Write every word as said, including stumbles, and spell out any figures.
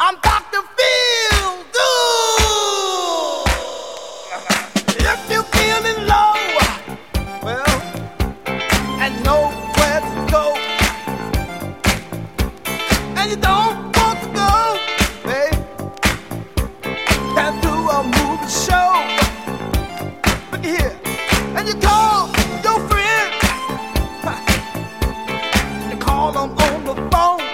I'm doctor Feel Good. If you're feeling low, well, and nowhere to go, and you don't want to go, babe, can't do a movie show. Look here, and you call your friends, you call them on the phone.